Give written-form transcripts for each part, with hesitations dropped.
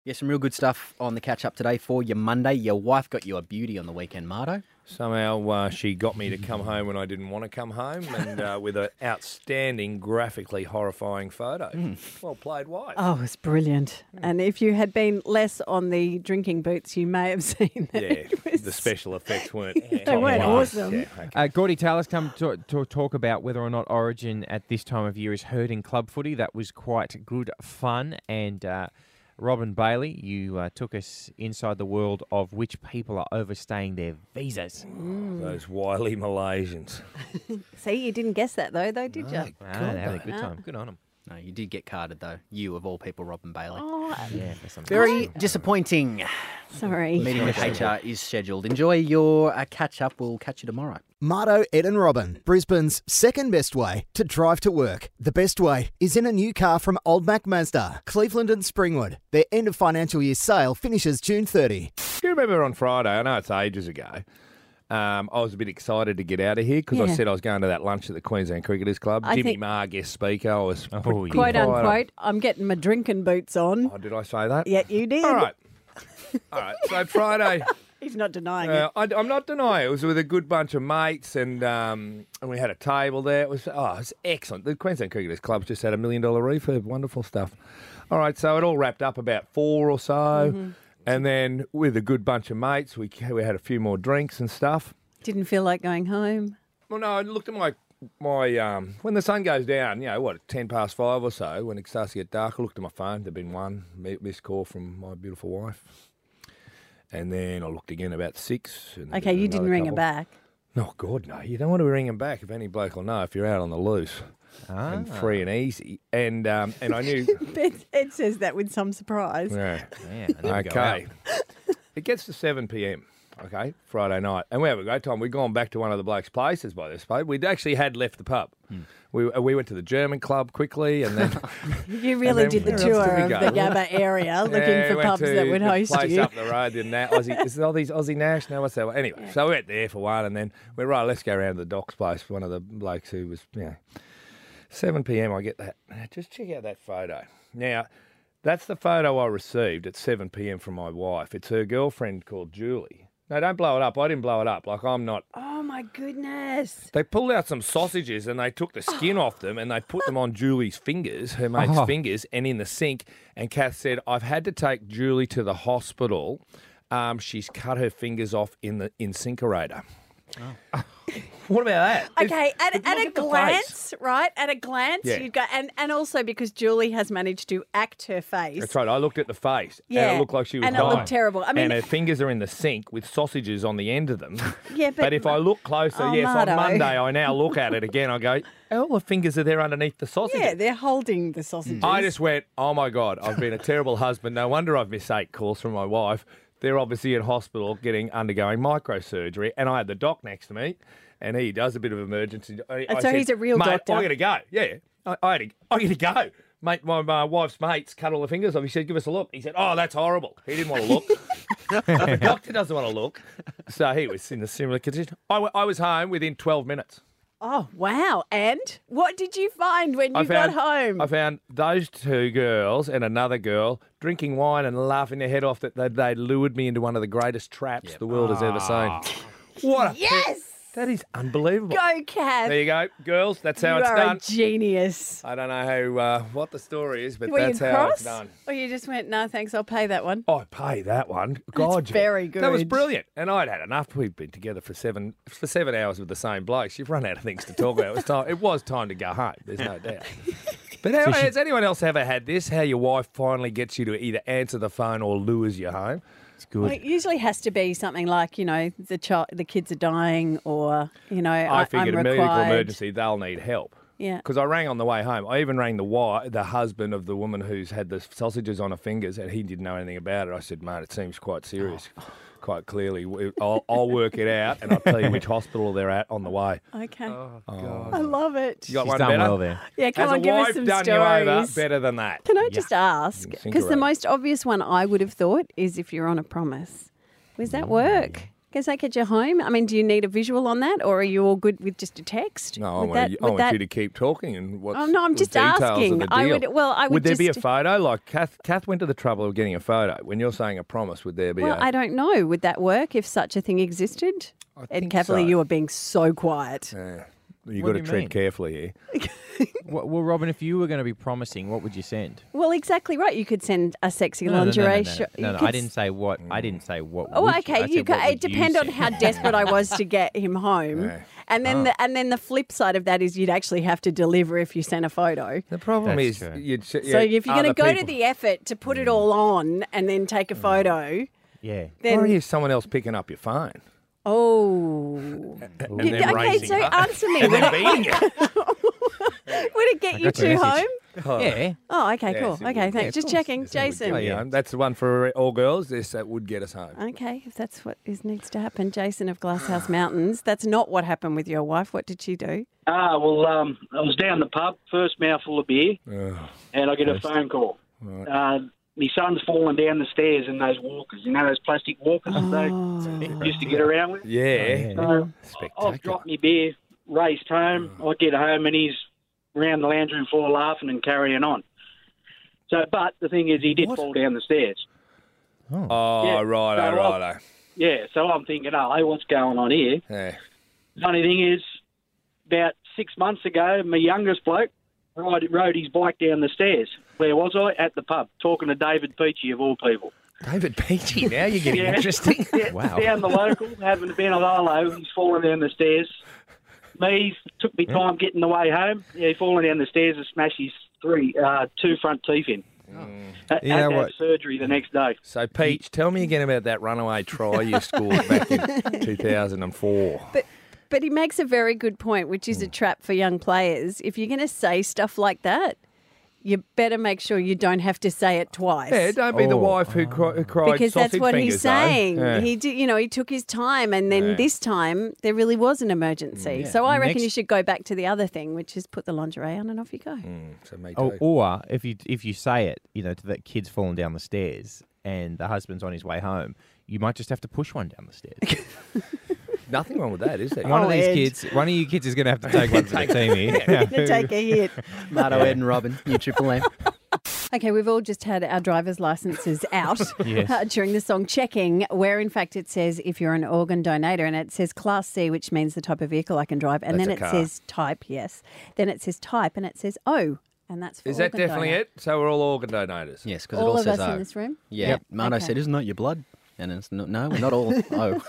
Yeah, some real good stuff on the catch-up today for your Monday. Your wife got you a beauty on the weekend, Marto. Somehow she got me to come home when I didn't want to come home, and with an outstanding, graphically horrifying photo. Well played, wife. Oh, it's brilliant. And if you had been less on the drinking boots, you may have seen that. Yeah, the special effects weren't. They weren't awesome. Yeah, okay. Gordy Taylor's come to talk about whether or not Origin at this time of year is hurting club footy. That was quite good fun. And Robin Bailey, you took us inside the world of which people are overstaying their visas. Those wily Malaysians. See, you didn't guess that though, did you? They're having a good time. Good on them. No, you did get carded, though. You, of all people, Robin Bailey. Oh, Yeah, there's some Very disappointing. sorry. Meeting with HR is scheduled. Enjoy your catch-up. We'll catch you tomorrow. Marto, Ed and Robin, Brisbane's second best way to drive to work. The best way is in a new car from Old Mac Mazda, Cleveland and Springwood. Their end of financial year sale finishes June 30. Do you remember on Friday, I know it's ages ago, I was a bit excited to get out of here because I Yeah. said I was going to that lunch at the Queensland Cricketers Club. I Jimmy think- Marr, guest speaker. I was Oh, yeah. Quote fired up. unquote, I'm getting my drinking boots on. Oh, did I say that? Yeah, you did. All right. All right. So Friday, He's not denying it. I'm not denying it was with a good bunch of mates, and we had a table there. It was excellent. The Queensland Cricketers Club's just had $1 million refurb. Wonderful stuff. All right, so it all wrapped up about 4 or so, and then with a good bunch of mates, we had a few more drinks and stuff. Didn't feel like going home. Well, no, I looked at my when the sun goes down, 5:10 or so, when it starts to get dark, I looked at my phone. There'd been one missed call from my beautiful wife. And then I looked again about 6. And Okay, you didn't another ring her couple. back. No, God, no. You don't want to ring him back if any bloke will know if you're out on the loose and free and easy. And I knew... Ed says that with some surprise. Yeah. Yeah, I never go out. Okay. It gets to 7 p.m, okay, Friday night. And we have a great time. We'd gone back to one of the blokes' places by this point. We'd actually had left the pub. We went to the German club quickly, and then... You really And then did the where else tour did we of go? the Gabba area looking for went pubs to that would the host place you. up the road, the Aussie, is it all these Aussie Nash? No, what's that one? Anyway, so we went there for one, and then we're right, let's go around to the Docks place, one of the blokes who was, 7 p.m, I get that. Just check out that photo. Now, that's the photo I received at 7 p.m. from my wife. It's her girlfriend called Julie. No, don't blow it up. I didn't blow it up. Like, I'm not... Oh, my goodness. They pulled out some sausages and they took the skin off them and they put them on Julie's fingers, her mate's fingers, and in the sink. And Kath said, I've had to take Julie to the hospital. She's cut her fingers off in the incinerator. What about that? Okay, at look a at the glance, right? At a glance, Yeah. you'd go, and also because Julie has managed to act her face. That's right. I looked at the face Yeah, and it looked like she was and it dying. looked terrible. I mean, and her fingers are in the sink with sausages on the end of them. yeah, But if I look closer, Oh, yes, on Marto. Monday I now look at it again. I go, all the fingers are there underneath the sausages. yeah, they're holding the sausages. I just went, oh my God, I've been a terrible husband. No wonder I've missed 8 calls from my wife. They're obviously in hospital undergoing microsurgery. And I had the doc next to me, and he does a bit of emergency. I so said, he's a real mate, doctor. I got to go. Yeah, I got to go. Mate, my wife's mates cut all the fingers off. He said, give us a look. He said, oh, that's horrible. He didn't want to look. The doctor doesn't want to look. So he was in a similar condition. I was home within 12 minutes. Oh, wow. And what did you find when you got home? I found those 2 girls and another girl drinking wine and laughing their head off that they lured me into one of the greatest traps the world has ever seen. What a Yes! that is unbelievable. Go, Kath. There you go, girls. That's how You it's are done. a genius. I don't know what the story is, but Were that's you how cross? it's done. Or you just went, no, thanks, I'll pay that one. I pay that one. God, yeah. very That was good. brilliant, and I'd had enough. We'd been together for 7 hours with the same blokes. You've run out of things to talk about. It was time to go home. There's no doubt. But has anyone else ever had this? How your wife finally gets you to either answer the phone or lures you home? It's good. Well, it usually has to be something like, the kids are dying or, I figured I'm a medical required. emergency, they'll need help. Yeah. Because I rang on the way home. I even rang the husband of the woman who's had the sausages on her fingers, and he didn't know anything about it. I said, mate, it seems quite serious. Quite clearly. I'll work it out, and I'll tell you which hospital they're at on the way. Okay. Oh. I love it. You got She's one done better? well there. Yeah, come Has on, a give wife us some done stories. you over better than that? Can I just ask? Think Because the around. most obvious one I would have thought is if you're on a promise. Was that work? Guess I get you home. I mean, do you need a visual on that, or are you all good with just a text? No, I Would want, that- would you that- to keep talking and what's Oh, no, I'm the just details asking. Of the I deal. would there be a just- photo? Like Kath went to the trouble of getting a photo. When you're saying a promise, would there be Well, a... I don't know. Would that work if such a thing existed? I Ed think Cavalier, so. you are being so quiet. Yeah. You've What got do to you tread mean? carefully here. Well, Robin, if you were going to be promising, what would you send? Well, exactly right. You could send a sexy No, lingerie no, shot. no, You I could didn't say what. I didn't say what. Oh, would okay. I You said, could, what would it depends on send? how desperate I was to get him home, Yeah. and then the flip side of that is you'd actually have to deliver if you sent a photo. The problem That's is, true. you'd So if you're going to go to the effort to put it all on and then take a photo, Yeah. then Or is someone else picking up your phone oh, and You- then okay. racing So home. answer me. and Would then it, beating you? would it get you got your two message. home? Yeah. Oh, okay, Yes, cool. it Okay, would. thanks. Yeah, Just of checking, course. Yes, it would Jason. get you home. That's the one for all girls. This would get us home. Okay, if that's what needs to happen, Jason of Glasshouse Mountains. That's not what happened with your wife. What did she do? I was down the pub, first mouthful of beer, and I get a phone call. My son's fallen down the stairs in those walkers, those plastic walkers they used to get around with. Yeah. So Spectacular. I've dropped my beer, raced home. I get home and he's around the lounge room floor laughing and carrying on. So, but the thing is, he did fall down the stairs. Oh, Yeah. righto. Yeah, so I'm thinking, oh, hey, what's going on here? Yeah. Funny thing is, about 6 months ago, my youngest bloke rode his bike down the stairs. Where was I? At the pub, talking to David Peachy, of all people. David Peachy, now you're getting Yeah. interesting. Wow. Down the local, having a been a Lolo, he's falling down the stairs. Me, took me time getting the way home. Yeah, he falling down the stairs and smashed his two front teeth in. Had You know to have what? surgery the next day. So, Peach, tell me again about that runaway try you scored back in 2004. But he makes a very good point, which is a trap for young players. If you're going to say stuff like that, you better make sure you don't have to say it twice. Yeah, don't be the wife who cried because that's sausage what fingers, he's saying. though. Yeah. He did, he took his time, and then this time there really was an emergency. So I reckon Next- you should go back to the other thing, which is put the lingerie on and off you go. So me Oh, too. or if you say it, to that kid's falling down the stairs and the husband's on his way home, you might just have to push one down the stairs. Nothing wrong with that, is there? One of Ed. one of you kids is going to have to take one to the team here. Going to take a hit. Marto, Ed and Robin, you Triple M. Okay, we've all just had our driver's licenses out Yes. during the song Checking, where in fact it says if you're an organ donator, and it says Class C, which means the type of vehicle I can drive, and That's then a it car. says type, yes. Then it says type, and it says O, and that's for Is that organ definitely donor. it? So we're all organ donators? Yes, because it All all of says us O. in this room? Yeah, Yep. Marto Okay. said, isn't it your blood? And it's no, we're not all O.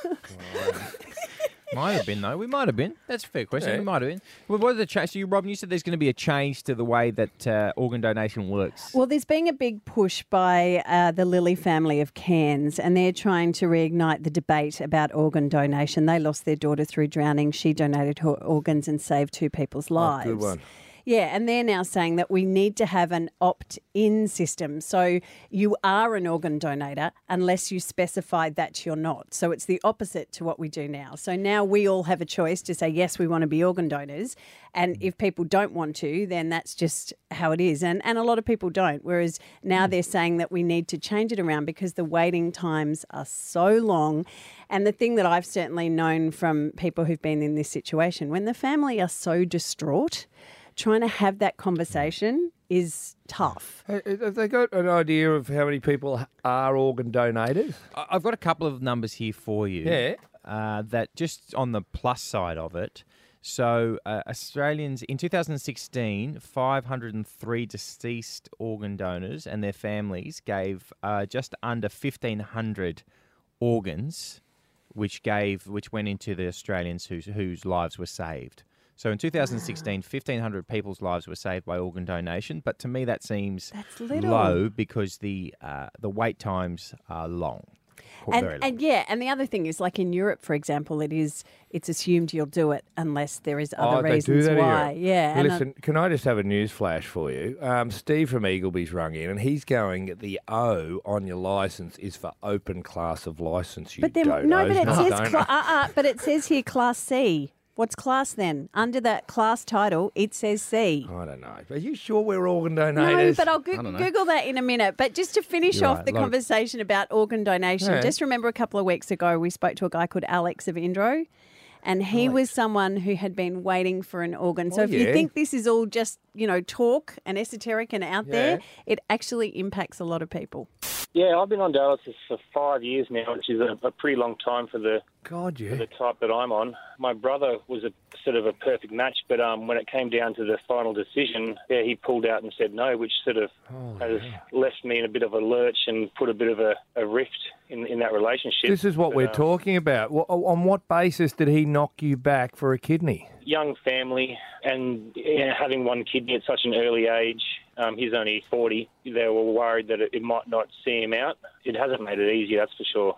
Might have been, though. We might have been. That's a fair question. Yeah. We might have been. Well, what are the changes? So you, Robin, you said there's going to be a change to the way that organ donation works. Well, there's been a big push by the Lilly family of Cairns, and they're trying to reignite the debate about organ donation. They lost their daughter through drowning. She donated her organs and saved 2 people's lives. good one. Yeah, and they're now saying that we need to have an opt-in system. So you are an organ donator unless you specify that you're not. So it's the opposite to what we do now. So now we all have a choice to say, yes, we want to be organ donors. And if people don't want to, then that's just how it is. And a lot of people don't. Whereas now they're saying that we need to change it around because the waiting times are so long. And the thing that I've certainly known from people who've been in this situation, when the family are so distraught, trying to have that conversation is tough. Have they got an idea of how many people are organ donators? I've got a couple of numbers here for you. Yeah. That just on the plus side of it. So Australians in 2016, 503 deceased organ donors and their families gave just under 1,500 organs, which went into the Australians whose lives were saved. So in 2016, 1,500 people's lives were saved by organ donation. But to me, that seems That's little. low because the wait times are long. Very long. And yeah, and the other thing is, like in Europe, for example, it's assumed you'll do it unless there is other they do reasons that why. here. Yeah. and Listen, can I just have a news flash for you? Steve from Eagleby's rung in, and he's going, the O on your licence is for open class of licence, you but then dodos, no, but it not says donor. but it says here Class C. What's class then? Under that class title, it says C. I don't know. Are you sure we're organ donators? No, but I'll don't know. Google that in a minute. But just to finish You're off right, the conversation about organ donation, Yeah. just remember a couple of weeks ago we spoke to a guy called Alex of Indro, and he was someone who had been waiting for an organ. So Oh, if you yeah. think this is all just, talk and esoteric and out there, it actually impacts a lot of people. Yeah, I've been on dialysis for 5 years now, which is a pretty long time for the God, yeah. the type that I'm on. My brother was a sort of a perfect match, but when it came down to the final decision, he pulled out and said no, which sort of has left me in a bit of a lurch and put a bit of a rift in that relationship. This is what But, we're talking about. On what basis did he knock you back for a kidney? Young family and having one kidney at such an early age. He's only 40. They were worried that it might not see him out. It hasn't made it easy, that's for sure.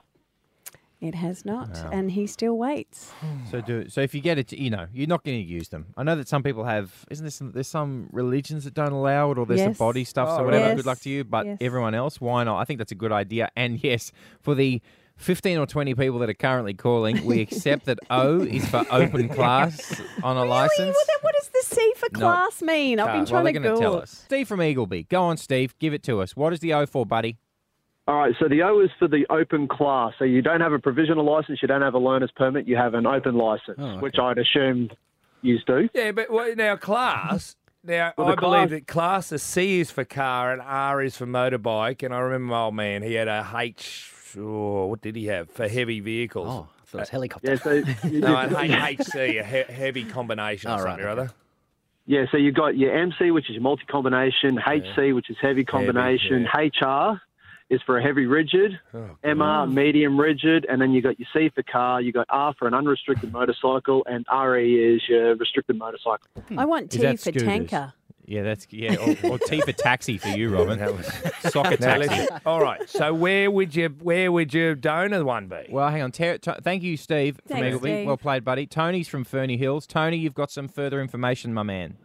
It has not, and he still waits. So if you get it, you're not going to use them. I know that some people have, there's some religions that don't allow it, or there's Yes. the body stuff, so Oh, whatever, yes. good luck to you. But Yes. everyone else, why not? I think that's a good idea. And yes, for the 15 or 20 people that are currently calling, we accept that O is for open class on a license. Well, then what does the C for No. class mean? I've been Well, trying they're to going to Google. tell us. Steve from Eagleby. Go on, Steve. Give it to us. What is the O for, buddy? All right, so the O is for the open class. So you don't have a provisional license, you don't have a learner's permit, you have an open license, Oh, okay. which I'd assume you do. Yeah, but now class. Now, Well, I the believe class- that class, the C is for car and R is for motorbike. And I remember my old man, he had a H, what did he have? For heavy vehicles. Oh, I thought it was helicopter. Yeah, so No, an HC, a heavy combination or Oh, right, something or other. yeah, so you've got your MC, which is your multi-combination, HC, which is heavy combination, HR is for a heavy rigid, MR, medium rigid, and then you got your C for car, you got R for an unrestricted motorcycle, and RE is your restricted motorcycle. I want Is T that for scooters? tanker. Yeah, or T for taxi for you, Robin. That was Soccer now, taxi. listen, all right. So where would your donor one be? Well, hang on. Thank you, Steve, from Thanks, Eagleby. Steve. Well played, buddy. Tony's from Ferny Hills. Tony, you've got some further information, my man.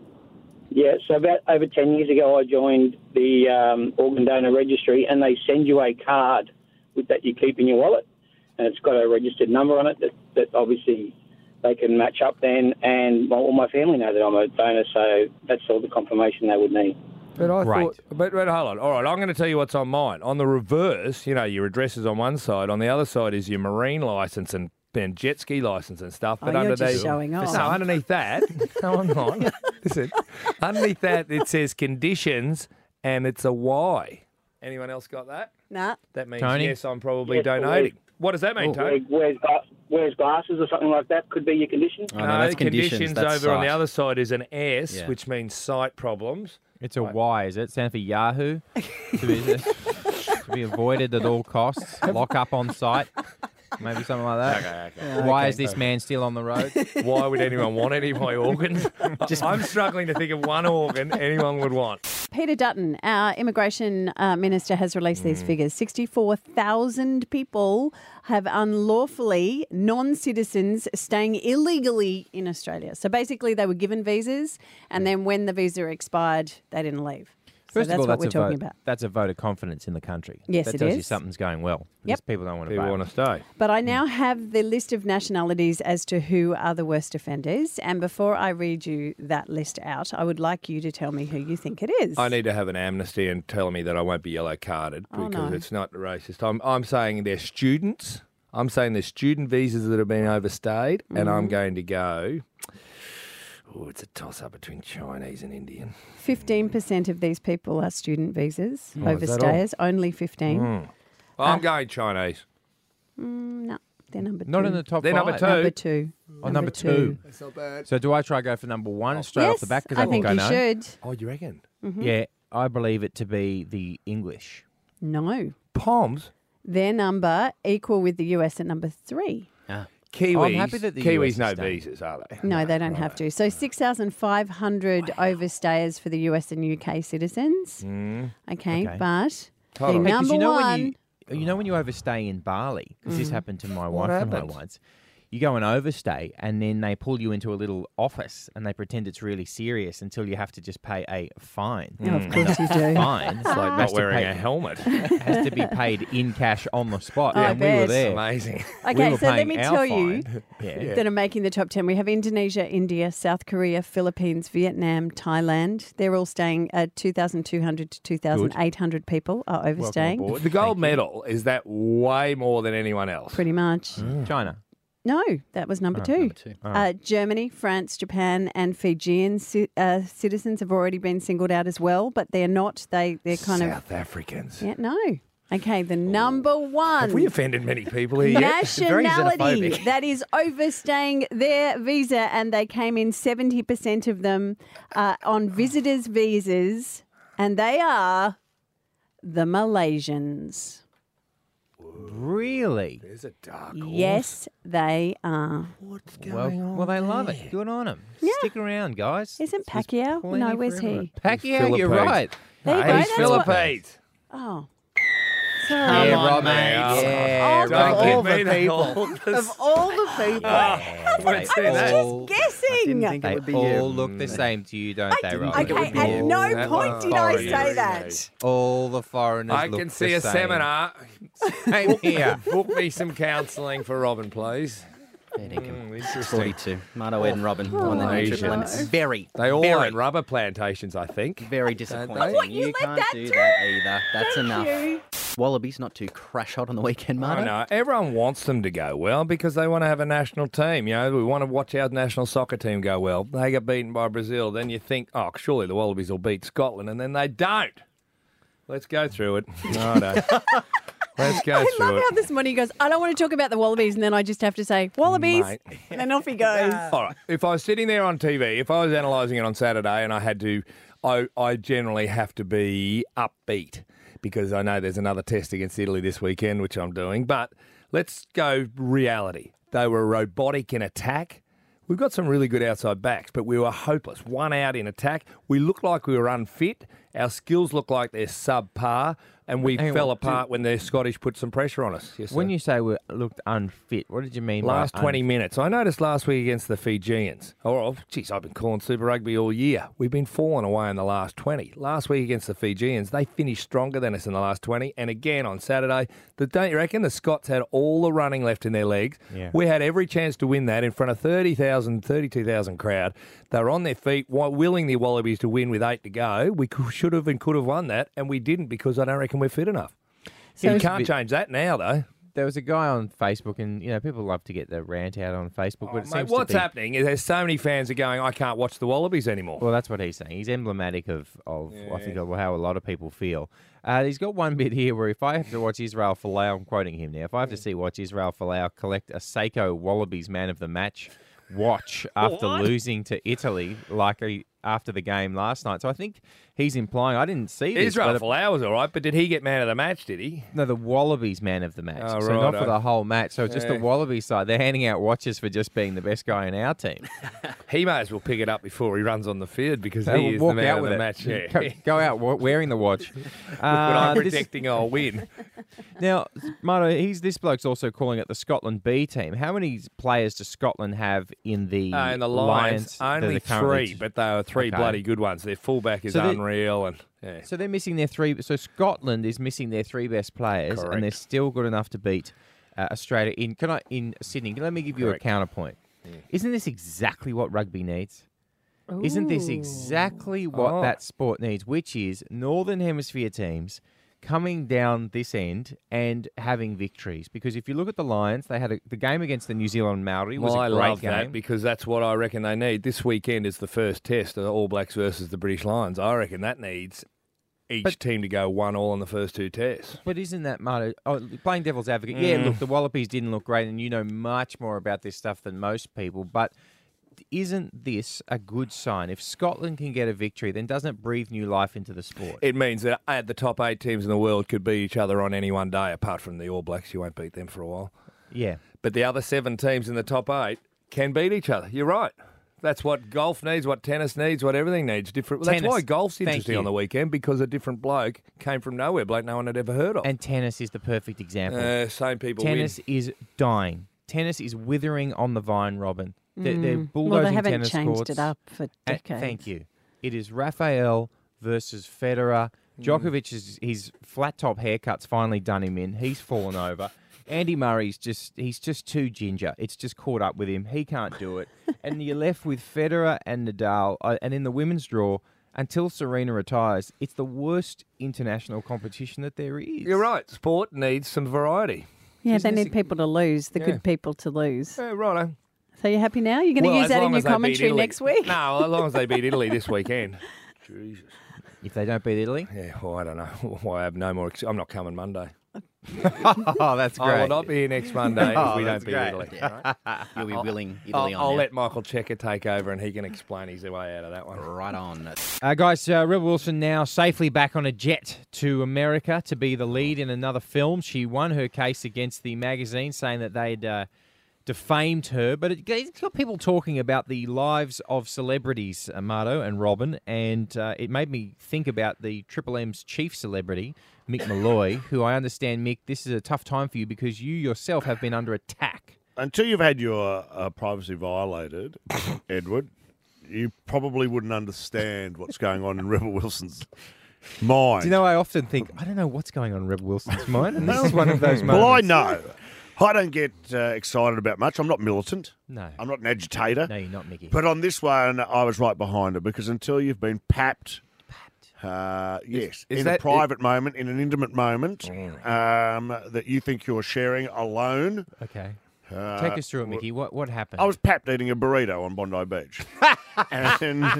Yeah, so about over 10 years ago, I joined the organ donor registry, and they send you a card that you keep in your wallet, and it's got a registered number on it that obviously they can match up then, and all my family know that I'm a donor, so that's all the confirmation they would need. But I Great. thought, but hold on. All right, I'm going to tell you what's on mine. On the reverse, your address is on one side. On the other side is your marine license and jet ski license and stuff. But you're just underneath, showing off. No, underneath that, no, I'm not. Listen, underneath that it says conditions, and it's a Y. Anyone else got that? Nah. That means Tony? yes, I'm probably Yes, donating. What does that mean, Tony? Wears glasses or something like that could be your condition. Oh, no, that's conditions. That's over on the sight. other side is an S, Yeah. which means sight problems. It's a Y, is it? Stand for Yahoo? to be avoided at all costs. Lock up on site. Maybe something like that. Okay. Why is this man still on the road? Why would anyone want any of my organs? I'm struggling to think of one organ anyone would want. Peter Dutton, our immigration minister, has released these figures. 64,000 people have unlawfully, non-citizens, staying illegally in Australia. So basically they were given visas, and then when the visa expired, they didn't leave. So First that's of all, what we're that's a talking vote. about. That's a vote of confidence in the country. Yes, that it tells you is. something's going well. Yep. Just people don't want to People vote. want to stay. But I now have the list of nationalities as to who are the worst offenders. And before I read you that list out, I would like you to tell me who you think it is. I need to have an amnesty and tell me that I won't be yellow carded Oh, because no. it's not racist. I'm saying they're students. I'm saying they're student visas that have been overstayed, and I'm going to go. Oh, it's a toss-up between Chinese and Indian. 15% of these people are student visas, Oh, is that all? overstayers, only 15. Well, I'm going Chinese. No, they're number two. Not in the top They're five. number two. Number two. Oh, number two. That's not bad. So do I try to go for number one straight Yes, off the bat? Because I think I you no. should. Oh, you reckon? Yeah, I believe it to be the English. No. Poms? Their number equal with the US at number 3. Kiwis. I'm happy that the US Kiwis is no staying. visas, are they? No, they don't have to. So 6,500 overstayers for the US and UK citizens. Okay, Okay. but Hold the on. Hey, 'cause number you know one... when you overstay in Bali, because this happened to my wife and I happened? once. you go and overstay, and then they pull you into a little office and they pretend it's really serious until you have to just pay a fine. Oh, of course you do. Fine. It's like Not wearing a helmet. has to be paid in cash on the spot. I and we were bet. there. Amazing. Okay, were so let paying me our tell you fine. Yeah. that are making the top 10. We have Indonesia, India, South Korea, Philippines, Vietnam, Thailand. They're all staying at 2,200 to 2,800 people are overstaying. aboard. The gold medal, is that way more than anyone else? Pretty much. China. No, that was number two. Germany, France, Japan, and Fijian citizens have already been singled out as well, but they're not. They're kind South Africans. Yeah, no. Okay, the number one. Have we offended many people here yet? nationality that is overstaying their visa, and they came in 70% of them on visitors' visas, and they are the Malaysians. Really? There's a dark horse. Yes, they are. What's going on? Well, they love it. Good on them. Yeah. Stick around, guys. Isn't There's Pacquiao? plenty No, where's forever. he? Pacquiao, you're Philippines. right. There you go, He's that's what- Philippines. Oh. Yeah, Sorry. Rob, mate. Yeah, Of Rob. all the people. Of all the people. Let's see I was that. just guessing. Didn't think it They would be all you. look the same to you, don't they, Rob? think it would Okay, be at you. no That point one did I foreigner, say you that. All the foreigners I look can the see a same. seminar. Same here. Book me some counselling for Robin, please. Interesting. 42. Marto, Ed and Robin won the new Malaysia. triple, and it's very, They all very, own rubber plantations, I think. very they? disappointing. What, you let can't that do through? that either. That's Thank enough. you. Wallabies not too crash hot on the weekend, Marto. I know. Everyone wants them to go well because they want to have a national team. You know, we want to watch our national soccer team go well. They get beaten by Brazil. Then you think, oh, surely the Wallabies will beat Scotland, and then they don't. Let's go through it. No. Let's go I through love it. how this morning he goes, I don't want to talk about the Wallabies, and then I just have to say, Wallabies, Mate. and then off he goes. All right. If I was sitting there on TV, if I was analysing it on Saturday and I had to, I generally have to be upbeat because I know there's another test against Italy this weekend, which I'm doing. But let's go reality. They were robotic in attack. We've got some really good outside backs, but we were hopeless. One out in attack. We looked like we were unfit. Our skills look like they're subpar. And we Hang on, fell apart when the Scottish put some pressure on us. Yes, When sir. you say we looked unfit, what did you mean Last by 20 minutes. I noticed last week against the Fijians. Oh, geez, I've been calling Super Rugby all year. We've been falling away in the last 20. Last week against the Fijians, they finished stronger than us in the last 20. And again on Saturday, don't you reckon the Scots had all the running left in their legs? Yeah. We had every chance to win that in front of 32,000 crowd. They were on their feet, willing the Wallabies to win with 8 to go. We should have and could have won that, and we didn't because I don't reckon we're fit enough. So You it's a can't change that now, though. There was a guy on Facebook, and people love to get the rant out on Facebook. But it Mate, seems what's to be, happening is there's so many fans are going, I can't watch the Wallabies anymore. Well, that's what he's saying. He's emblematic of I think, of how a lot of people feel. He's got one bit here where if I have to watch Israel Folau, I'm quoting him now, if I have to watch Israel Folau collect a Seiko Wallabies Man of the Match watch after losing to Italy after the game last night. So I think he's implying, I didn't see this. Israel but Folau was all right, but did he get man of the match, did he? No, the Wallabies Man of the Match. Oh, so not for righto. the whole match. So just the Yeah. Wallabies side. They're handing out watches for just being the best guy in our team. He may as well pick it up before he runs on the field because They he will is the walk man out of with the it. match. Yeah. Go out wearing the watch. But I'm This- predicting I'll win. Now, Marto, this bloke's also calling it the Scotland B team. How many players does Scotland have in the In the Lions, that only are currently- 3, but they are 3 Okay. bloody good ones. Their fullback is So they- unreal. And yeah. So they're missing their 3. So Scotland is missing their 3 best players, Correct. and they're still good enough to beat Australia in Sydney. Let me give you Correct. a counterpoint. Isn't this exactly what rugby needs? Isn't this exactly what Oh. that sport needs? Which is Northern Hemisphere teams coming down this end and having victories. Because if you look at the Lions, they had the game against the New Zealand Maori was Well, a I great love game. that because that's what I reckon they need. This weekend is the first test of the All Blacks versus the British Lions. I reckon that needs each team to go 1-1 in the first 2 tests. But isn't that, Marto, playing devil's advocate, yeah, look, the Wallabies didn't look great, and you know much more about this stuff than most people, but isn't this a good sign? If Scotland can get a victory, then doesn't it breathe new life into the sport? It means that the top 8 teams in the world could beat each other on any one day, apart from the All Blacks. You won't beat them for a while. Yeah. But the other 7 teams in the top 8 can beat each other. You're right. That's what golf needs, what tennis needs, what everything needs. Different. That's Tennis. why golf's Thank interesting you. on the weekend, because a different bloke came from nowhere, bloke no one had ever heard of. And tennis is the perfect example. Same people Tennis win. is dying. tennis is withering on the vine, Robin. They're bulldozing Well, they haven't tennis changed courts. it up for decades. Thank you. It is Rafael versus Federer. Djokovic, his flat top haircut's finally done him in. He's fallen over. Andy Murray's he's just too ginger. It's just caught up with him. He can't do it. And you're left with Federer and Nadal. And in the women's draw, until Serena retires, it's the worst international competition that there is. You're right. Sport needs some variety. Yeah, they need people to lose, the good people to lose. Yeah, righto. So you're happy now? You're going to use that in your commentary next week? No, as long as they beat Italy this weekend. Jesus. If they don't beat Italy? Yeah, well, I don't know. Well, I have no more. I'm not coming Monday. Oh, that's great. I will not be here next Monday if we don't beat great. Italy. Yeah. You'll be willing Italy on I'll now. let Michael Checker take over and he can explain his way out of that one. Right on. Guys, Rebel Wilson now safely back on a jet to America to be the lead in another film. She won her case against the magazine, saying that they'd defamed her. But it's got people talking about the lives of celebrities, Marto and Robin, and it made me think about the Triple M's chief celebrity, Mick Malloy, who I understand, Mick, this is a tough time for you because you yourself have been under attack. Until you've had your privacy violated, Edward, you probably wouldn't understand what's going on in Rebel Wilson's mind. Do you know, I often think, I don't know what's going on in Rebel Wilson's mind, and this is one of those moments. Well, I know. I don't get excited about much. I'm not militant. No. I'm not an agitator. No, you're not, Mickey. But on this one, I was right behind her because until you've been papped, yes, is in that a private moment, in an intimate moment, that you think you're sharing alone. Okay. Take us through it, Mickey. What happened? I was papped eating a burrito on Bondi Beach. And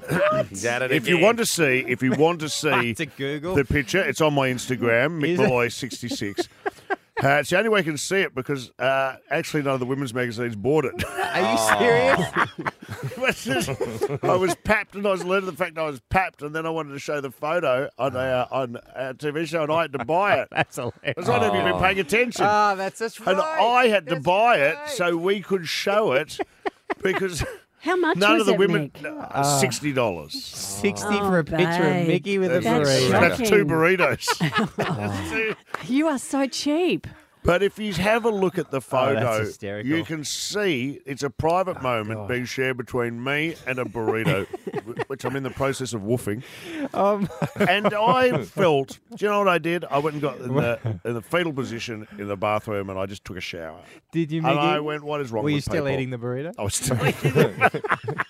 if you want to see, To Google. the picture, it's on my Instagram, Is Mick Malloy 66. It's the only way I can see it because actually none of the women's magazines bought it. Are you serious? I was papped and I was learning the fact I was papped and then I wanted to show the photo on our TV show and I had to buy it. That's hilarious. Because I haven't even been paying attention. That's right. And I had to buy it so we could show it because How much none was of the it, women... Mick? $60. 60 for a picture of babe. Mickey with a That's burrito. shocking. That's two burritos. You are so cheap. But if you have a look at the photo, that's hysterical. you can see it's a private moment being shared between me and a burrito, which I'm in the process of woofing. And I felt, do you know what I did? I went and got in the fetal position in the bathroom and I just took a shower. Did you, Mickey? And I went, what is wrong Were with you still people? eating the burrito? I was still eating it.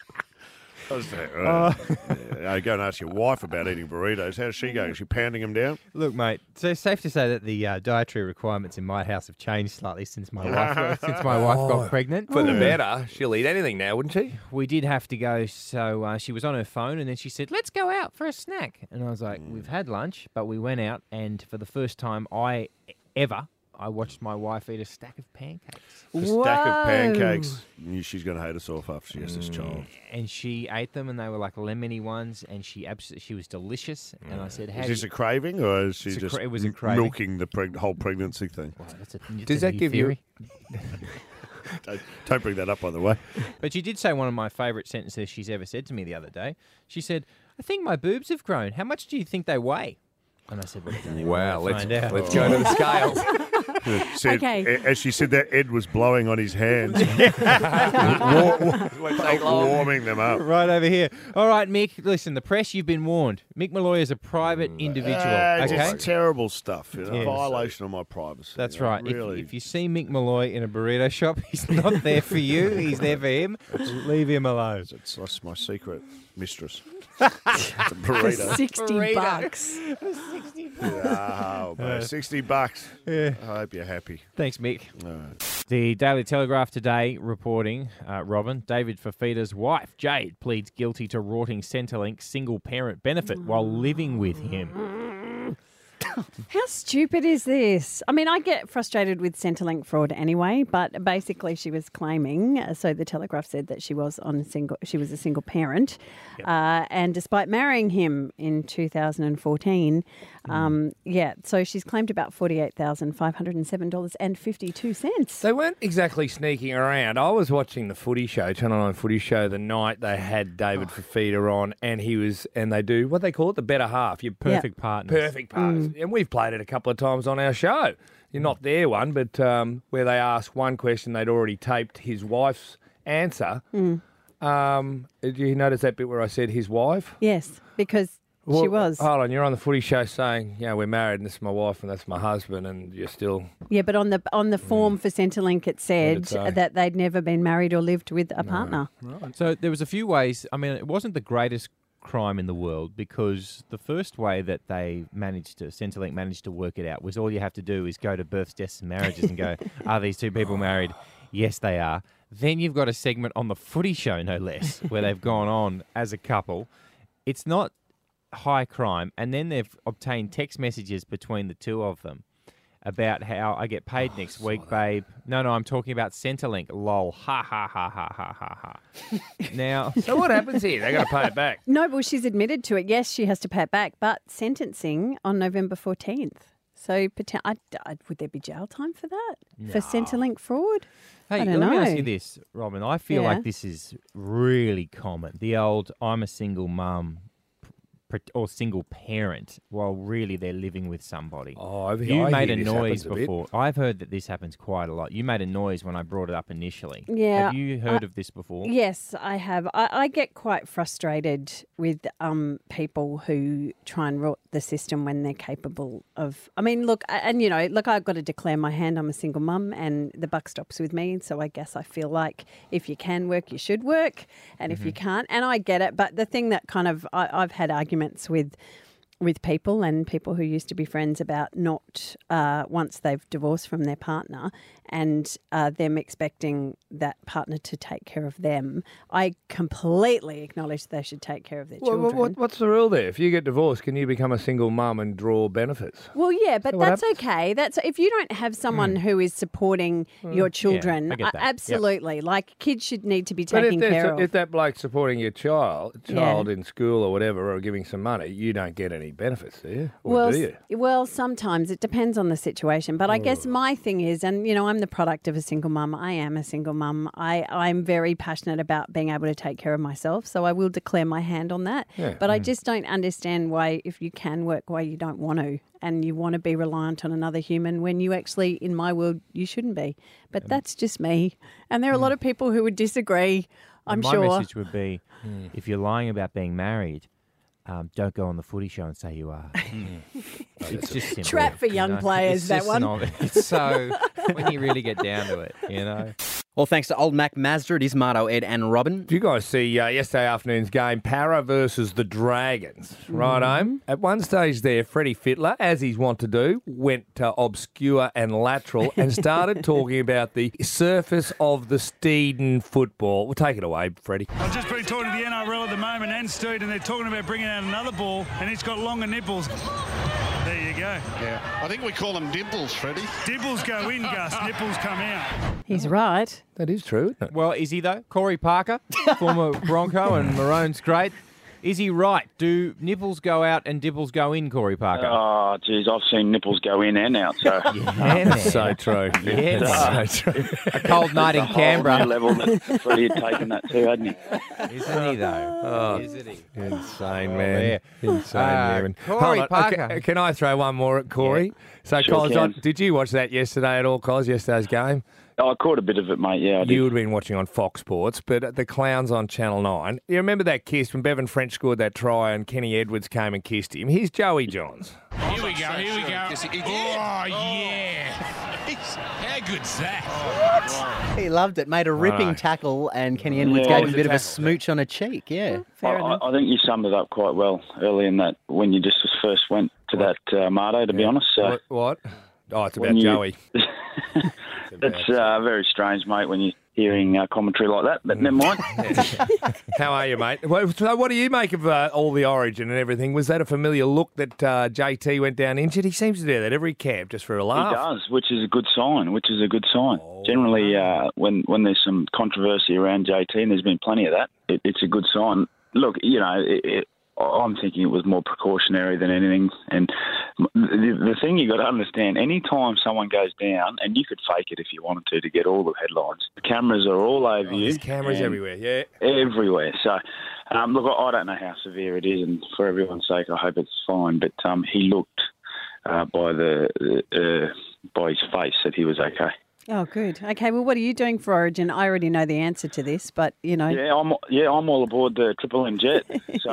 I was go and ask your wife about eating burritos. How's she going? Is she pounding them down? Look, mate, so it's safe to say that the dietary requirements in my house have changed slightly since my wife got pregnant. For the better. She'll eat anything now, wouldn't she? We did have to go, so she was on her phone, and then she said, let's go out for a snack. And I was like, we've had lunch, but we went out, and for the first time I watched my wife eat a stack of pancakes. A stack of pancakes. Knew she's going to hate us off after she has this child. And she ate them, and they were like lemony ones, and she was delicious. And I said, Is this a craving, or is she It's a just it was a craving. milking the whole pregnancy thing? Wow, that's Does that give you... Don't bring that up, by the way. But she did say one of my favourite sentences she's ever said to me the other day. She said, I think my boobs have grown. How much do you think they weigh? And I said, well, Wow, let's find out. go to the scales. Said, Okay. As she said that, Ed was blowing on his hands. Warming them up. Right over here. All right, Mick, listen, the press, you've been warned. Mick Malloy is a private individual, okay? Just terrible stuff. Yes. Violation of my privacy. That's right. Really. If you see Mick Malloy in a burrito shop, he's not there for you. He's there for him. Leave him alone. That's my secret mistress. It's a burrito. 60 bucks. Oh, bro, $60. Yeah. I hope you're happy. Thanks, Mick. The Daily Telegraph today reporting, Robin, David Fafita's wife, Jade, pleads guilty to rorting Centrelink single-parent benefit while living with him. How stupid is this? I mean, I get frustrated with Centrelink fraud anyway, but basically she was claiming, so the Telegraph said that she was a single parent, and despite marrying him in 2014, so she's claimed about $48,507.52. They weren't exactly sneaking around. I was watching the footy show, Channel 9 footy show, the night they had David Fafita on, and they do what they call it, the better half. Your Perfect partners. Perfect partners. And we've played it a couple of times on our show. you're not their one, but where they asked one question, they'd already taped his wife's answer. Did you notice that bit where I said his wife? Yes, because she was. Hold on, you're on the footy show saying, we're married and this is my wife and that's my husband, and you're still... Yeah, but on the form for Centrelink it said that they'd never been married or lived with a partner. Right. So there was a few ways. I mean, it wasn't the greatest crime in the world, because the first way that Centrelink managed to work it out was all you have to do is go to births, deaths and marriages and go, are these two people married? Yes, they are. Then you've got a segment on the footy show, no less, where they've gone on as a couple. It's not high crime. And then they've obtained text messages between the two of them about how I get paid next week, babe. No, I'm talking about Centrelink. Lol. Ha, ha, ha, ha, ha, ha, ha. Now... So what happens here? They got to pay it back. No, well, she's admitted to it. Yes, she has to pay it back, but sentencing on November 14th. So would there be jail time for that? No. For Centrelink fraud? Hey, I don't know. Let me ask you this, Robin. I feel like this is really common. The old, I'm a single mum or single parent, while really they're living with somebody. Oh, you made a noise before. I've heard that this happens quite a lot. You made a noise when I brought it up initially. Yeah. Have you heard of this before? Yes, I have. I get quite frustrated with people who try and rot the system when they're capable of... I mean, look, I've got to declare my hand. I'm a single mum and the buck stops with me. So I guess I feel like if you can work, you should work. And if you can't, and I get it. But the thing that kind of... I've had arguments with people and people who used to be friends about not once they've divorced from their partner and them expecting that partner to take care of them. I completely acknowledge they should take care of their children. What's the rule there? If you get divorced, can you become a single mum and draw benefits? Well, yeah, but that's okay. That's if you don't have someone who is supporting your children. I get that. Absolutely. Yep. Like kids should need to be taken care of. If that bloke's supporting your child in school or whatever, or giving some money, you don't get any benefits, do you? Or do you? Well, sometimes it depends on the situation. But I guess my thing is, and I'm the product of a single mum. I am a single mum. I'm very passionate about being able to take care of myself, so I will declare my hand on that. Yeah. But I just don't understand why, if you can work, why you don't want to, and you want to be reliant on another human when you actually, in my world, you shouldn't be. But that's just me. And there are a lot of people who would disagree, I'm sure. My message would be, if you're lying about being married, don't go on the footy show and say you are. It's just simple. Trap for young players, that one. It's so, when you really get down to it, Well, thanks to Old Mac Mazda, it is Marto, Ed and Robin. Did you guys see yesterday afternoon's game, Para versus the Dragons? Righto. At one stage there, Freddie Fittler, as he's wont to do, went obscure and lateral and started talking about the surface of the Steeden football. We'll take it away, Freddie. I've just been talking to the NRL at the moment and Steed, and they're talking about bringing out another ball, and it's got longer nipples. There you go. Yeah, I think we call them dimples, Freddie. Dimples go in, Gus. Nipples come out. He's right. That is true, isn't it? Well, is he though? Corey Parker, former Bronco and Maroon's great. Is he right? Do nipples go out and dimples go in, Corey Parker? Oh, geez, I've seen nipples go in and out. So that's so true. Yes. So true. A cold night in Canberra. Level that Freddie had taken that too, hadn't he? Isn't he though? Oh, isn't he? Insane, man. Yeah. Insane, man. Corey Parker. Can I throw one more at Corey? Yeah. So, Sure Cos, did you watch that yesterday at all, Cos, yesterday's game? I caught a bit of it, mate, yeah, I did. You would have been watching on Fox Sports, but the Clowns on Channel 9. You remember that kiss when Bevan French scored that try and Kenny Edwards came and kissed him? Here's Joey Johns. Here we go. Yes, he did. Oh, yeah. How good's that? He loved it. Made a ripping tackle, and Kenny Edwards gave him a bit of a smooch on a cheek. Yeah, I think you summed it up quite well early in that when you just first went to that Marto, to be honest. So what? Oh, it's about Joey. It's very strange, mate, when you're hearing commentary like that, but never mind. How are you, mate? So what do you make of all the Origin and everything? Was that a familiar look that JT went down injured? He seems to do that every camp just for a laugh. He does, which is a good sign, Oh, generally, when there's some controversy around JT, and there's been plenty of that, it's a good sign. Look, I'm thinking it was more precautionary than anything. And the thing you got to understand, any time someone goes down, and you could fake it if you wanted to get all the headlines, the cameras are all over you. There's cameras everywhere, yeah. Everywhere. So, look, I don't know how severe it is, and for everyone's sake, I hope it's fine. But he looked by his face that he was okay. Oh, good. Okay, well, what are you doing for Origin? I already know the answer to this, but, you know. Yeah, I'm all aboard the Triple M jet. So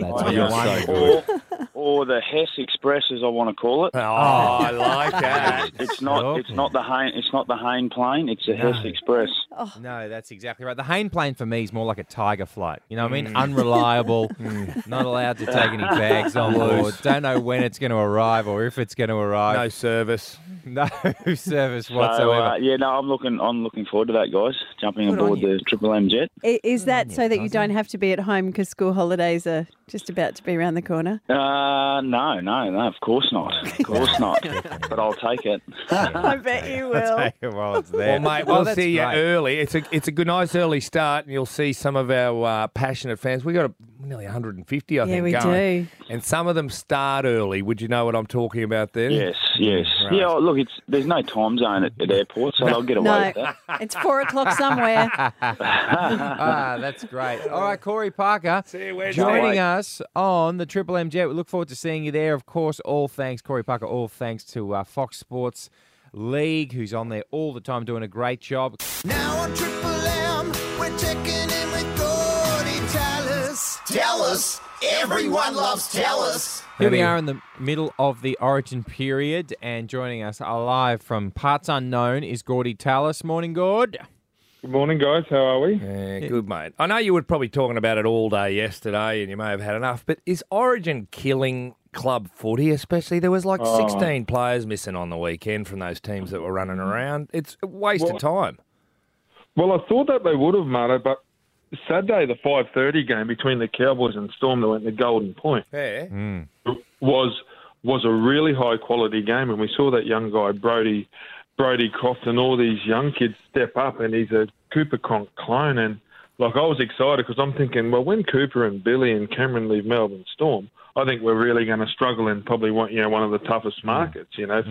or the Hess Express, as I want to call it. Oh, I like that. It's not the Hain plane. It's a Hess Express. Oh. No, that's exactly right. The Hain plane for me is more like a Tiger flight. You know what I mean? Unreliable, not allowed to take any bags on board. Don't know when it's going to arrive or if it's going to arrive. No service. No service whatsoever. I'm looking forward to that, guys. Jumping aboard the Triple M jet. Is that so that you don't have to be at home because school holidays are just about to be around the corner? No, of course not. Of course not. But I'll take it. I bet you will. Take it while it's there. Well, mate, we'll see you early. It's a good, nice early start, and you'll see some of our passionate fans. We got nearly 150, I think, we going. do. And some of them start early. Would you know what I'm talking about there? Yes. Right. Yeah, look, there's no time zone at airports, so they'll get away with that. It's 4 o'clock somewhere. That's great. All right, Corey Parker See you Wednesday. joining us on the Triple M jet. We look forward to seeing you there. Of course, all thanks, Corey Parker, all thanks to Fox Sports League, who's on there all the time doing a great job. Now on Triple M, we're checking in with Gordy Tallis. Tallis, everyone loves Tallis. Here we are in the middle of the Origin period, and joining us live from parts unknown is Gordy Tallis. Morning, Gord. Good morning, guys. How are we? Yeah, good, mate. I know you were probably talking about it all day yesterday, and you may have had enough, but is Origin killing club footy, especially? There was 16 players missing on the weekend from those teams that were running around. It's a waste of time. Well, I thought that they would have, Marto, but Saturday, the 5:30 game between the Cowboys and Storm that went to Golden Point was a really high-quality game, and we saw that young guy, Brody Croft, and all these young kids step up, and he's a Cooper Cronk clone. And, I was excited because I'm thinking, well, when Cooper and Billy and Cameron leave Melbourne Storm, I think we're really going to struggle in probably one of the toughest markets,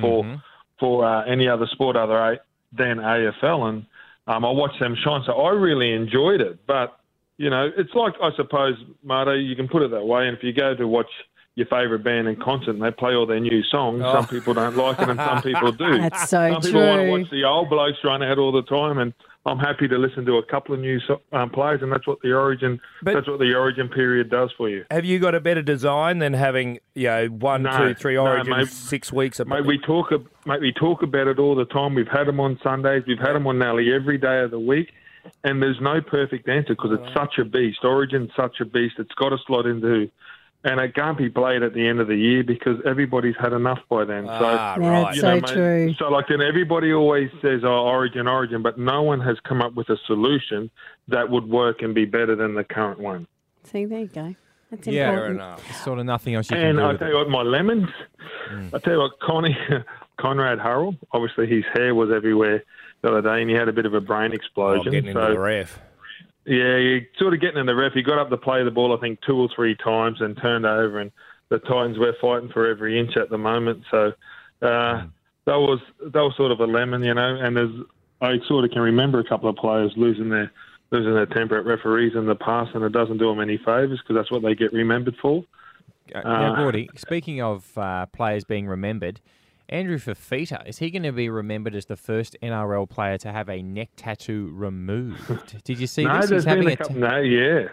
for any other sport than AFL. And I watched them shine, so I really enjoyed it. But, it's like, I suppose, Marto, you can put it that way, and if you go to watch your favourite band in concert and they play all their new songs, some people don't like it and some people do. That's so some true. people want to watch the old blokes run out all the time, and I'm happy to listen to a couple of new players, and that's what the Origin period does for you. Have you got a better design than having 1, 2, 3 Origins 6 weeks apart? Mate, we talk about it all the time. We've had them on Sundays. We've had them on nearly every day of the week, and there's no perfect answer because it's such a beast. Origin's such a beast. It's got to slot into. And it can't be played at the end of the year because everybody's had enough by then. That's so true. So, then everybody always says, Origin, but no one has come up with a solution that would work and be better than the current one. See, there you go. That's Yeah, fair important. enough. There's sort of nothing else you can And do. I with tell it. you what, my lemons. I tell you what, Conrad Hurrell. Obviously, his hair was everywhere the other day, and he had a bit of a brain explosion. Getting into the ref. Yeah, he sort of getting in the ref. He got up to play the ball, I think, 2 or 3 times and turned over. And the Titans were fighting for every inch at the moment. So that was sort of a lemon, And I sort of can remember a couple of players losing their temper at referees in the past, and it doesn't do them any favours because that's what they get remembered for. Now, Gordy, speaking of players being remembered, Andrew Fafita, is he going to be remembered as the first NRL player to have a neck tattoo removed? Did you see this? There's been a couple. There's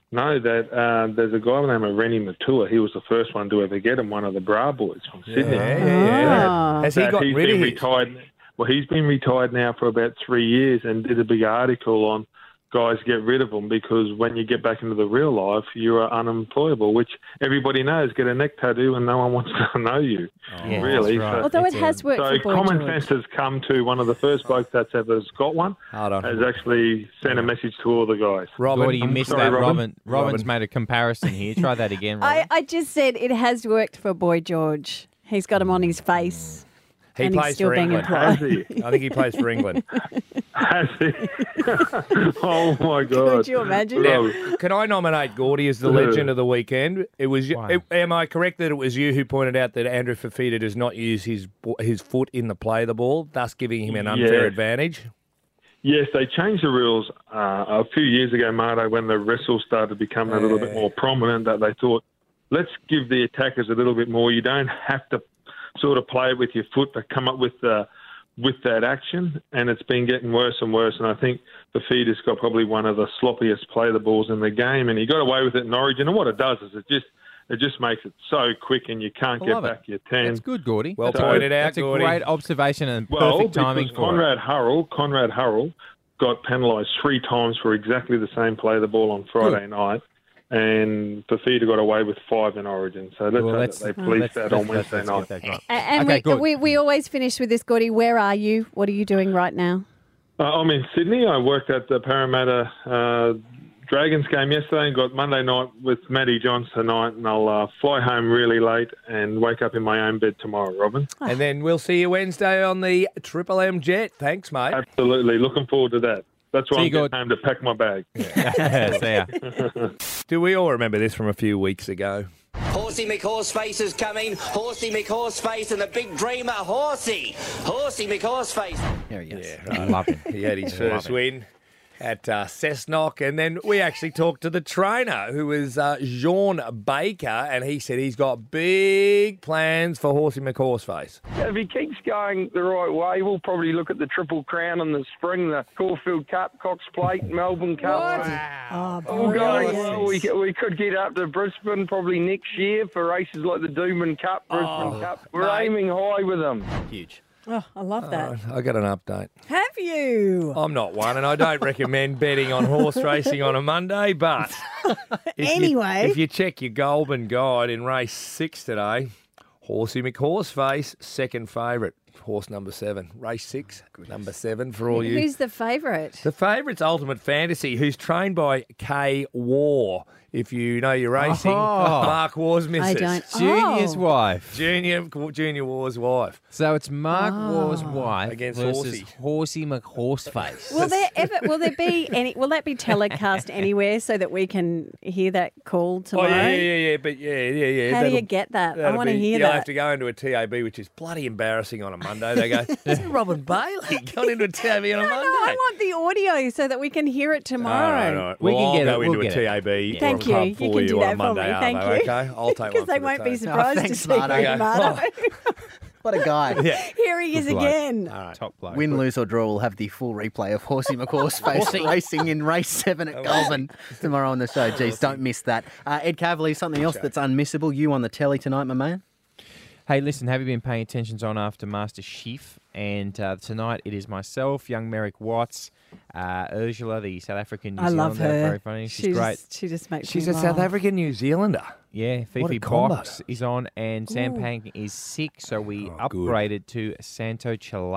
a guy by the name of Rennie Matua. He was the first one to ever get him, one of the Bra boys from Sydney. Has he got rid of his? Retired? Well, he's been retired now for about 3 years and did a big article on guys get rid of them because when you get back into the real life, you are unemployable, which everybody knows. Get a neck tattoo and no one wants to know you, really. Right. Although it has worked for Boy common George. sense has come to one of the first blokes that's ever got one. Has actually sent a message to all the guys. Gordy, you missed that. Robin. Robin's made a comparison here. Try that again, Robin. I just said it has worked for Boy George. He's got him on his face. He and plays he's still for being England. employed. I think he plays for England. Has he? Oh, my God. Could you imagine? Now, can I nominate Gordy as the legend of the weekend? It was. Am I correct that it was you who pointed out that Andrew Fafita does not use his foot in the play of the ball, thus giving him an unfair advantage? Yes, they changed the rules a few years ago, Marto, when the wrestle started becoming a little bit more prominent, that they thought, let's give the attackers a little bit more. You don't have to sort of play with your foot, but come up with with that action, and it's been getting worse and worse. And I think Fifita's got probably one of the sloppiest play the balls in the game, and he got away with it in Origin. And what it does is it just makes it so quick, and you can't get back your 10. That's good, Gordy. Well pointed out, That's a Gordy. great observation and perfect timing for Conrad Hurrell got penalised 3 times for exactly the same play the ball on Friday night. And Fifita got away with 5 in Origin. So let's hope that they police that on Wednesday night. And Okay, we always finish with this, Gordy. Where are you? What are you doing right now? I'm in Sydney. I worked at the Parramatta Dragons game yesterday and got Monday night with Matty Johns tonight, and I'll fly home really late and wake up in my own bed tomorrow, Robin. And then we'll see you Wednesday on the Triple M jet. Thanks, mate. Absolutely. Looking forward to that. That's why See I'm you, getting God. home to pack my bag. See ya. Do we all remember this from a few weeks ago? Horsey McHorseface is coming. Horsey McHorseface and the big dreamer, Horsey. Horsey McHorseface. There he is. Yeah, right. I love him. He had his first win at Cessnock, and then we actually talked to the trainer, who was Jean Baker, and he said he's got big plans for Horsey McHorseface. If he keeps going the right way, we'll probably look at the Triple Crown in the spring, the Caulfield Cup, Cox Plate, Melbourne Cup. We could get up to Brisbane probably next year for races like the Doomben Cup, Brisbane Cup. We're aiming high with them. Huge. Oh, I love that. I got an update. Have you? I'm not one, and I don't recommend betting on horse racing on a Monday, but if you check your Goulburn guide in race 6 today, Horsey McHorseface, second favourite, horse number 7. Race 6, number 7 for all you. Who's the favourite? The favourite's Ultimate Fantasy, who's trained by Kay War. If you know your racing, Mark War's missus. I don't. Junior's wife. Junior War's wife. So it's Mark War's wife Against versus Horsey McHorseface. Will there be any? Will that be telecast anywhere so that we can hear that call tomorrow? Oh, yeah. But yeah. How do you get that? I want to hear that. You'll have to go into a TAB, which is bloody embarrassing on a Monday. They go, "Is it Robin Bailey going into a TAB on a Monday?" No, I want the audio so that we can hear it tomorrow. All right. I'll go into a TAB. Thank you. You can do that for me. Thank you. Okay, I'll take one. Because they won't be surprised to see you, Marto. What a guy. Here he is again. Top bloke. Win, lose or draw, we'll have the full replay of Horsey McHorseface racing in race 7 at Goulburn tomorrow on the show. Jeez, don't miss that. Ed Cavalier, something else that's unmissable. You on the telly tonight, my man? Hey, listen, have you been paying attention on After Master Chief? And tonight it is myself, young Merrick Watts, Ursula, the South African New I Zealander. love her. Very funny. She's great. She just makes She's me a laugh. South African New Zealander. Yeah, Fifi Box is on, and Sam Pang is sick, so we upgraded to Santo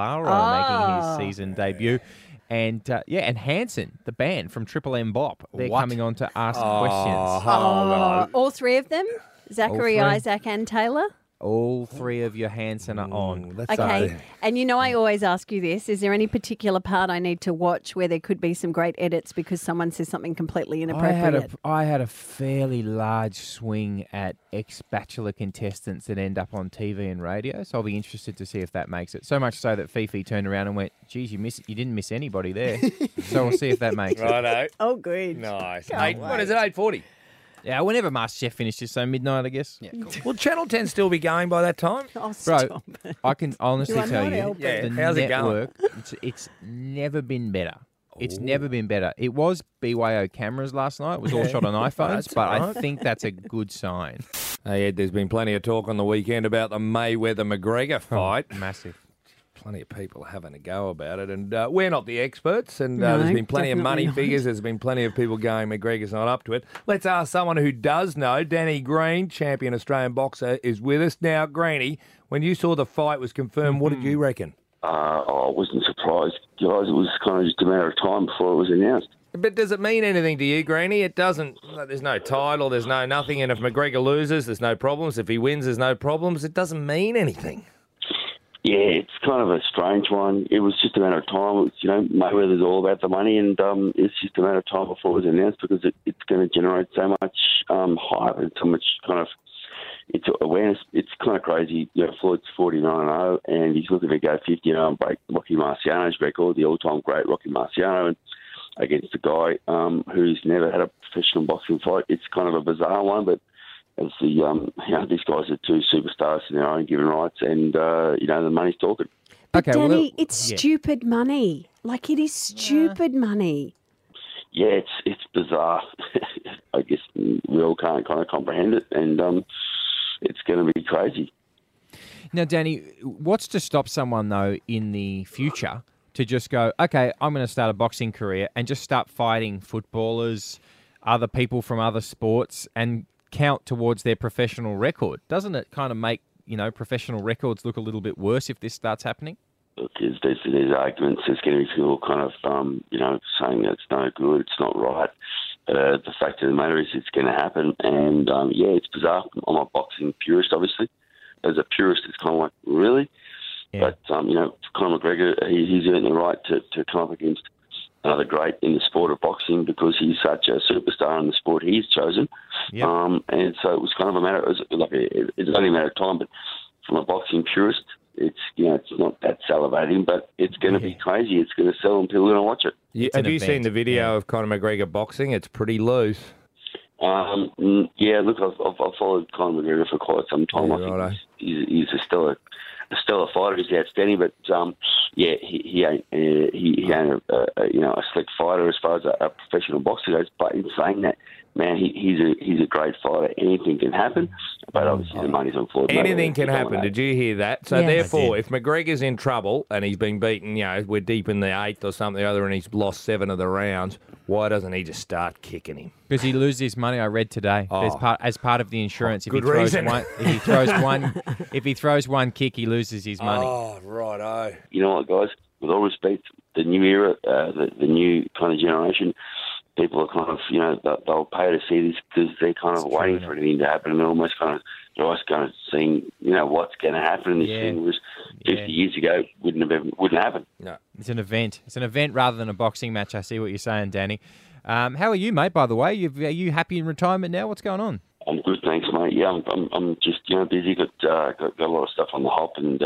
Cilara making his season debut. And and Hanson, the band from Triple M Bop, they're coming on to ask questions. All 3 of them? Zachary, three. Isaac and Taylor? All 3 of your Hanson are on. Okay. And you know I always ask you this. Is there any particular part I need to watch where there could be some great edits because someone says something completely inappropriate? I had a fairly large swing at ex-Bachelor contestants that end up on TV and radio, so I'll be interested to see if that makes it. So much so that Fifi turned around and went, geez, you didn't miss anybody there. So we'll see if that makes it. Righto. Oh, good. Nice. Can't What is it, 8:40? Yeah, whenever MasterChef finishes, so midnight, I guess. Yeah, cool. Will Channel 10 still be going by that time? Oh, Bro, stop. I can honestly You are tell not you, helping. Yeah, the how's it going? network, it's never been better. It's never been better. It was BYO cameras last night. It was all shot on iPhones, but I think that's a good sign. Hey, Ed, there's been plenty of talk on the weekend about the Mayweather-McGregor fight. Massive. Plenty of people having a go about it, and we're not the experts, and No, there's been plenty of money definitely not. figures. There's been plenty of people going, McGregor's not up to it. Let's ask someone who does know. Danny Green, champion Australian boxer, is with us. Now, Greenie, when you saw the fight was confirmed, what did you reckon? I wasn't surprised, guys. It was kind of just a matter of time before it was announced. But does it mean anything to you, Greenie? It doesn't. There's no title, there's no nothing, and if McGregor loses, there's no problems. If he wins, there's no problems. It doesn't mean anything. Yeah, it's kind of a strange one. It was just a matter of time. Mayweather's all about the money, and it's just a matter of time before it was announced because it's going to generate so much hype and so much kind of it's awareness. It's kind of crazy. Floyd's 49-0, and he's looking to go 50-0 and break Rocky Marciano's record, the all-time great Rocky Marciano, and against a guy who's never had a professional boxing fight. It's kind of a bizarre one, but obviously, these guys are 2 superstars in their own given rights, and the money's talking. But Okay, well, Danny, that- it's yeah. stupid money. Like, it is stupid money. Yeah, it's bizarre. I guess we all can't kind of comprehend it, and it's going to be crazy. Now, Danny, what's to stop someone, though, in the future to just go, okay, I'm going to start a boxing career and just start fighting footballers, other people from other sports, and count towards their professional record? Doesn't it kind of make, professional records look a little bit worse if this starts happening? Look, there's arguments. There's going to be people kind of, saying that it's no good, it's not right. The fact of the matter is it's going to happen. And, it's bizarre. I'm a boxing purist, obviously. As a purist, it's kind of like, really? Yeah. But, Conor McGregor, he's earned the right to come up against another great in the sport of boxing because he's such a superstar in the sport he's chosen. Yep. And so it was kind of it's only a matter of time. But from a boxing purist, it's not that salivating, but it's going to be crazy. It's going to sell and people are going to watch it. Have you seen the video of Conor McGregor boxing? It's pretty loose. Look, I've followed Conor McGregor for quite some time. I think he's a stellar fighter. He's outstanding, but he ain't a slick fighter as far as a professional boxer goes. But in saying that, man, he's a great fighter. Anything can happen, but obviously the money's on floor. Anything can happen. Did you hear that? So therefore, if McGregor's in trouble and he's been beaten, we're deep in the 8th or something or other, and he's lost 7 of the rounds, why doesn't he just start kicking him? Because he loses his money. I read today as part of the insurance. Good reason. If he throws one kick, he loses his money. Oh, righto. You know what, guys? With all respect, the new era, the new kind of generation, people are kind of, they'll pay to see this because they're kind of waiting for anything to happen, and they're almost kind of seeing, what's going to happen. And this thing was 50 years ago wouldn't happen. No, it's an event. It's an event rather than a boxing match. I see what you're saying, Danny. How are you, mate? By the way, are you happy in retirement now? What's going on? I'm good, thanks, mate. Yeah, I'm just busy. Got a lot of stuff on the hop, and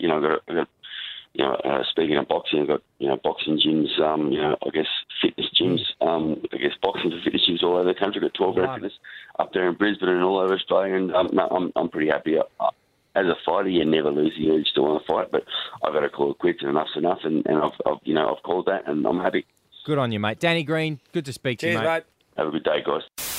speaking of boxing, I've got boxing gyms. I guess fitness gyms. Boxing for fitness gyms all over the country. Got 12 Round Fitness up there in Brisbane and all over Australia, and I'm pretty happy. As a fighter, you never lose the urge to want to fight, but I've got to call it quits, and enough's enough, and I've called that, and I'm happy. Good on you, mate. Danny Green, good to speak to you, Cheers, mate. Have a good day, guys.